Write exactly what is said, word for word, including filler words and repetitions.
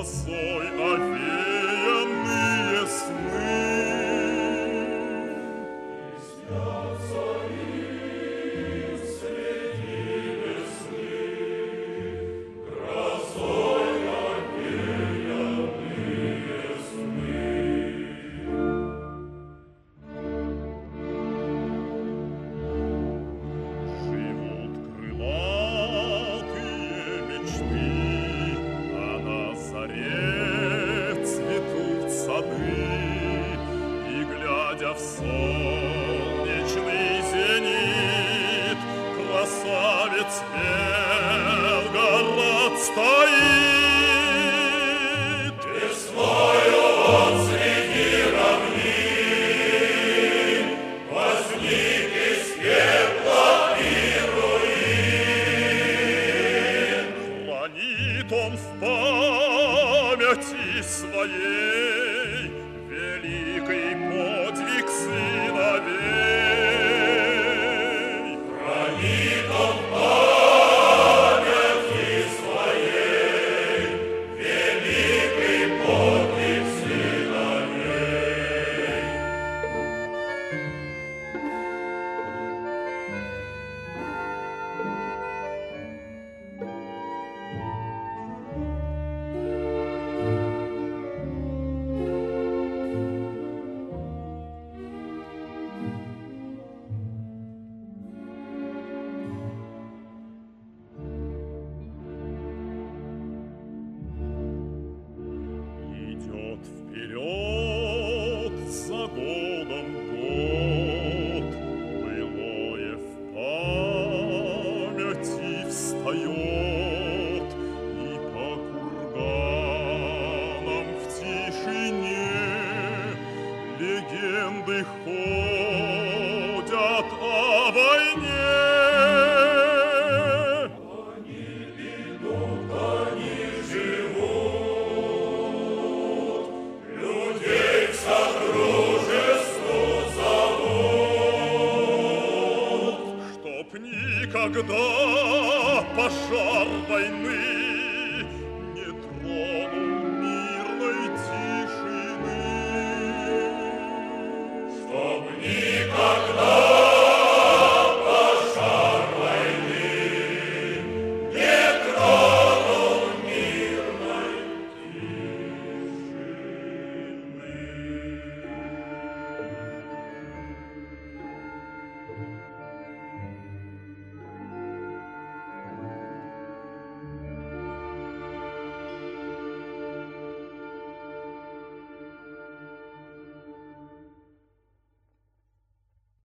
росой овеянные сны. И снятся им среди весны грозой овеянные сны. Живут крылатые мечты, а на заре цветут сады, и, глядя в солнечный зенит, красавец Белгород стоит. Весною он среди равнин возник из пепла и руин. Хранит он в памяти своей великий подвиг сыновей. Хранит он в памяти своей великий подвиг сыновей. Идет вперед за годом год, былое в памяти встает, и по курганам в тишине легенды ходят о войне. Они идут, они живут, людей к содружеству зовут, чтоб никогда пожар войны